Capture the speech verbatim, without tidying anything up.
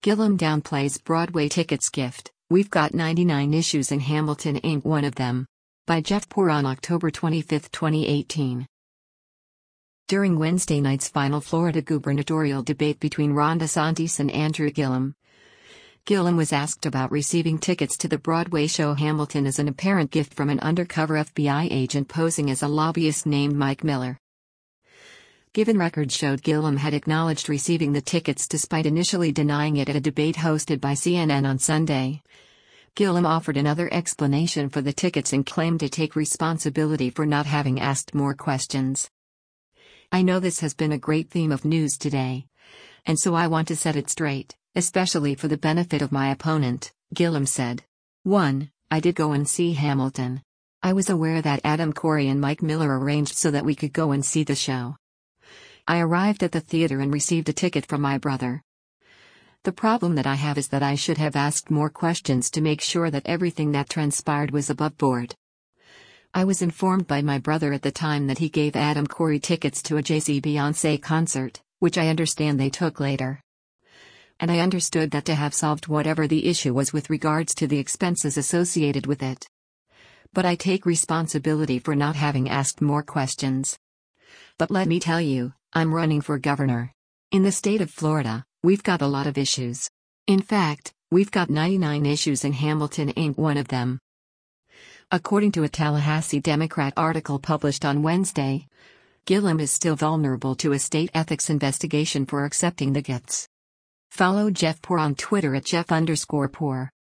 Gillum downplays Broadway tickets gift. We've got ninety-nine issues and Hamilton ain't one of them. By Jeff Poor on October twenty-fifth, twenty eighteen. During Wednesday night's final Florida gubernatorial debate between Ron DeSantis and Andrew Gillum, Gillum was asked about receiving tickets to the Broadway show Hamilton as an apparent gift from an undercover F B I agent posing as a lobbyist named Mike Miller. Given records showed Gillum had acknowledged receiving the tickets despite initially denying it at a debate hosted by C N N on Sunday. Gillum offered another explanation for the tickets and claimed to take responsibility for not having asked more questions. "I know this has been a great theme of news today. And so I want to set it straight, especially for the benefit of my opponent," Gillum said. one. I did go and see Hamilton. I was aware that Adam Corey and Mike Miller arranged so that we could go and see the show. I arrived at the theater and received a ticket from my brother. The problem that I have is that I should have asked more questions to make sure that everything that transpired was above board. I was informed by my brother at the time that he gave Adam Corey tickets to a Jay-Z Beyoncé concert, which I understand they took later. And I understood that to have solved whatever the issue was with regards to the expenses associated with it. But I take responsibility for not having asked more questions. But let me tell you, I'm running for governor. In the state of Florida, we've got a lot of issues. In fact, we've got ninety-nine issues and Hamilton ain't one of them. According to a Tallahassee Democrat article published on Wednesday, Gillum is still vulnerable to a state ethics investigation for accepting the gifts. Follow Jeff Poor on Twitter at Jeff underscore Poor.